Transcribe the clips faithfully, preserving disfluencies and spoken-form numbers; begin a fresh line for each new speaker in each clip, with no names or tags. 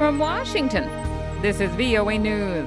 From Washington, this is V O A News.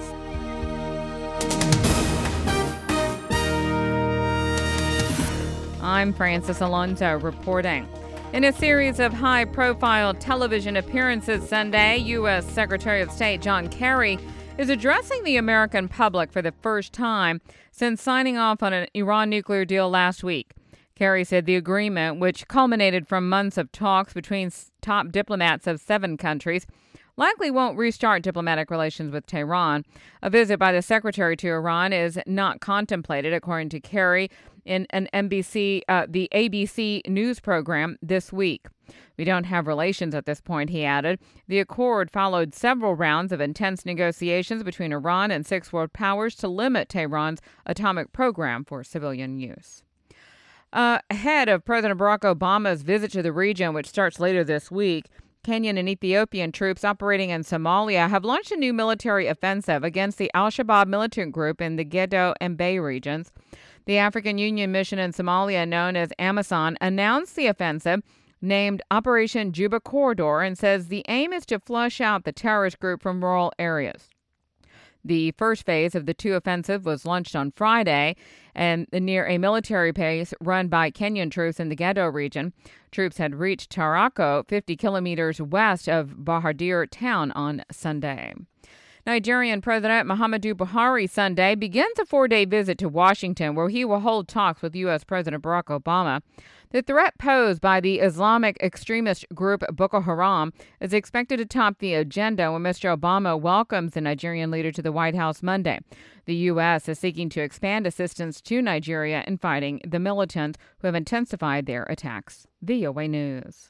I'm Francis Alonso reporting. In a series of high-profile television appearances Sunday, U S. Secretary of State John Kerry is addressing the American public for the first time since signing off on an Iran nuclear deal last week. Kerry said the agreement, which culminated from months of talks between top diplomats of seven countries, likely won't restart diplomatic relations with Tehran. A visit by the secretary to Iran is not contemplated, according to Kerry, in an N B C, uh, the A B C news program this week. We don't have relations at this point, he added. The accord followed several rounds of intense negotiations between Iran and six world powers to limit Tehran's atomic program for civilian use. Uh, ahead of President Barack Obama's visit to the region, which starts later this week, Kenyan and Ethiopian troops operating in Somalia have launched a new military offensive against the Al-Shabaab militant group in the Gedo and Bay regions. The African Union mission in Somalia, known as AMISOM, announced the offensive, named Operation Juba Corridor, and says the aim is to flush out the terrorist group from rural areas. The first phase of the two offensive was launched on Friday and near a military base run by Kenyan troops in the Gedo region. Troops had reached Tarako, fifty kilometers west of Bahadur town, on Sunday. Nigerian President Muhammadu Buhari Sunday begins a four-day visit to Washington, where he will hold talks with U S. President Barack Obama. The threat posed by the Islamic extremist group Boko Haram is expected to top the agenda when Mister Obama welcomes the Nigerian leader to the White House Monday. The U S is seeking to expand assistance to Nigeria in fighting the militants who have intensified their attacks. V O A News.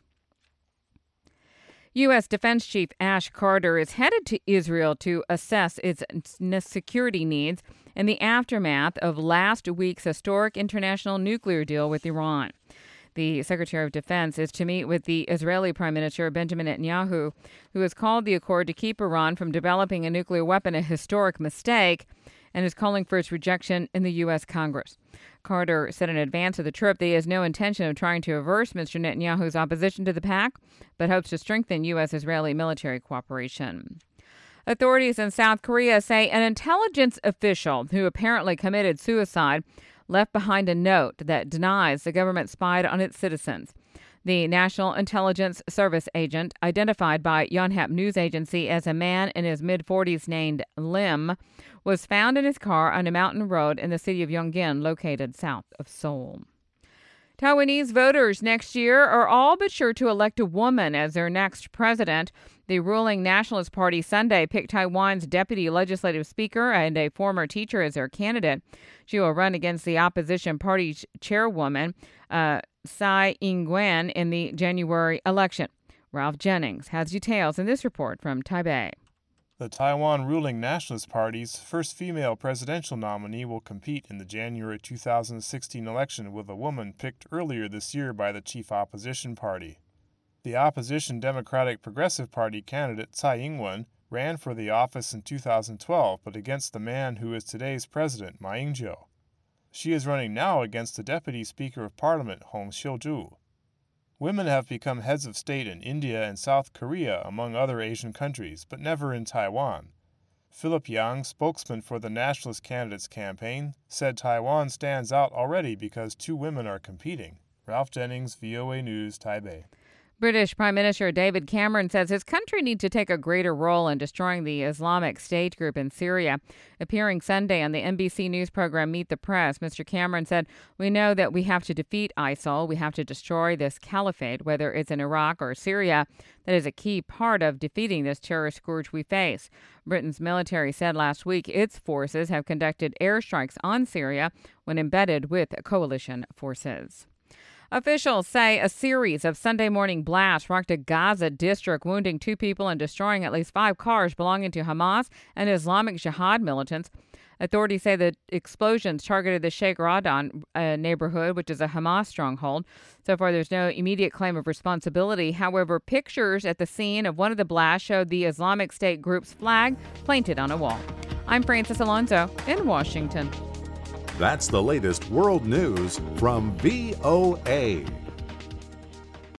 U S. Defense Chief Ash Carter is headed to Israel to assess its security needs in the aftermath of last week's historic international nuclear deal with Iran. The Secretary of Defense is to meet with the Israeli Prime Minister Benjamin Netanyahu, who has called the accord to keep Iran from developing a nuclear weapon a historic mistake and is calling for its rejection in the U S. Congress. Carter said in advance of the trip that he has no intention of trying to reverse Mister Netanyahu's opposition to the pact, but hopes to strengthen U S.-Israeli military cooperation. Authorities in South Korea say an intelligence official who apparently committed suicide left behind a note that denies the government spied on its citizens. The National Intelligence Service agent, identified by Yonhap News Agency as a man in his mid-forties named Lim, was found in his car on a mountain road in the city of Yongin, located south of Seoul. Taiwanese voters next year are all but sure to elect a woman as their next president. The ruling Nationalist Party Sunday picked Taiwan's deputy legislative speaker and a former teacher as their candidate. She will run against the opposition party's chairwoman, uh, Tsai Ing-wen, in the January election. Ralph Jennings has details in this report from Taipei.
The Taiwan ruling Nationalist Party's first female presidential nominee will compete in the January two thousand sixteen election with a woman picked earlier this year by the chief opposition party. The opposition Democratic Progressive Party candidate Tsai Ing-wen ran for the office in two thousand twelve, but against the man who is today's president, Ma Ying-jeou. She is running now against the Deputy Speaker of Parliament, Hong Xiu-ju. Women have become heads of state in India and South Korea, among other Asian countries, but never in Taiwan. Philip Yang, spokesman for the nationalist candidates campaign, said Taiwan stands out already because two women are competing. Ralph Jennings, V O A News, Taipei.
British Prime Minister David Cameron says his country needs to take a greater role in destroying the Islamic State group in Syria. Appearing Sunday on the N B C News program Meet the Press, Mister Cameron said, "We know that we have to defeat ISIL. We have to destroy this caliphate, whether it's in Iraq or Syria. That is a key part of defeating this terrorist scourge we face." Britain's military said last week its forces have conducted airstrikes on Syria when embedded with coalition forces. Officials say a series of Sunday morning blasts rocked a Gaza district, wounding two people and destroying at least five cars belonging to Hamas and Islamic Jihad militants. Authorities say the explosions targeted the Sheikh Radhan uh, neighborhood, which is a Hamas stronghold. So far, there's no immediate claim of responsibility. However, pictures at the scene of one of the blasts showed the Islamic State group's flag planted on a wall. I'm Francis Alonso in Washington.
That's the latest world news from V O A.